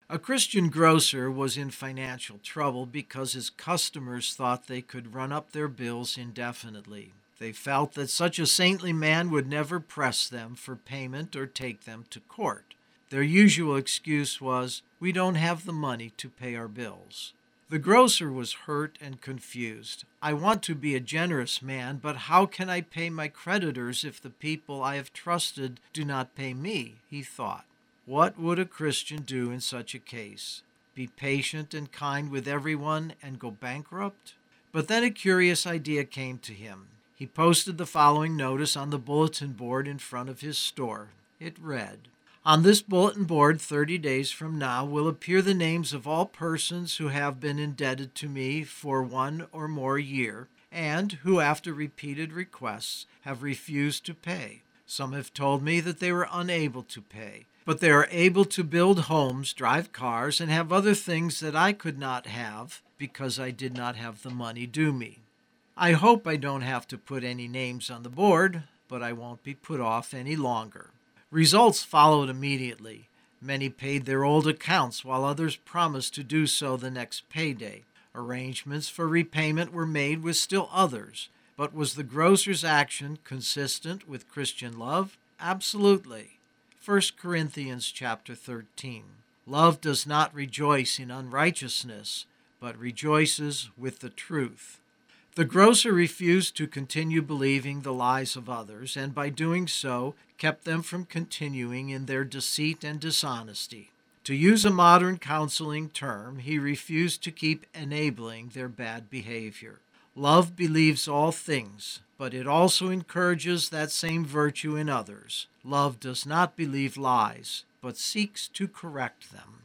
A Christian grocer was in financial trouble because his customers thought they could run up their bills indefinitely. They felt that such a saintly man would never press them for payment or take them to court. Their usual excuse was, "We don't have the money to pay our bills." The grocer was hurt and confused. "I want to be a generous man, but how can I pay my creditors if the people I have trusted do not pay me?" he thought. What would a Christian do in such a case? Be patient and kind with everyone and go bankrupt? But then a curious idea came to him. He posted the following notice on the bulletin board in front of his store. It read, "On this bulletin board 30 days from now will appear the names of all persons who have been indebted to me for 1 or more years, and who, after repeated requests, have refused to pay. Some have told me that they were unable to pay, but they are able to build homes, drive cars, and have other things that I could not have because I did not have the money due me. I hope I don't have to put any names on the board, but I won't be put off any longer." Results followed immediately. Many paid their old accounts while others promised to do so the next payday. Arrangements for repayment were made with still others. But was the grocer's action consistent with Christian love? Absolutely. 1 Corinthians chapter 13. Love does not rejoice in unrighteousness, but rejoices with the truth. The grocer refused to continue believing the lies of others, and by doing so, kept them from continuing in their deceit and dishonesty. To use a modern counseling term, he refused to keep enabling their bad behavior. Love believes all things, but it also encourages that same virtue in others. Love does not believe lies, but seeks to correct them.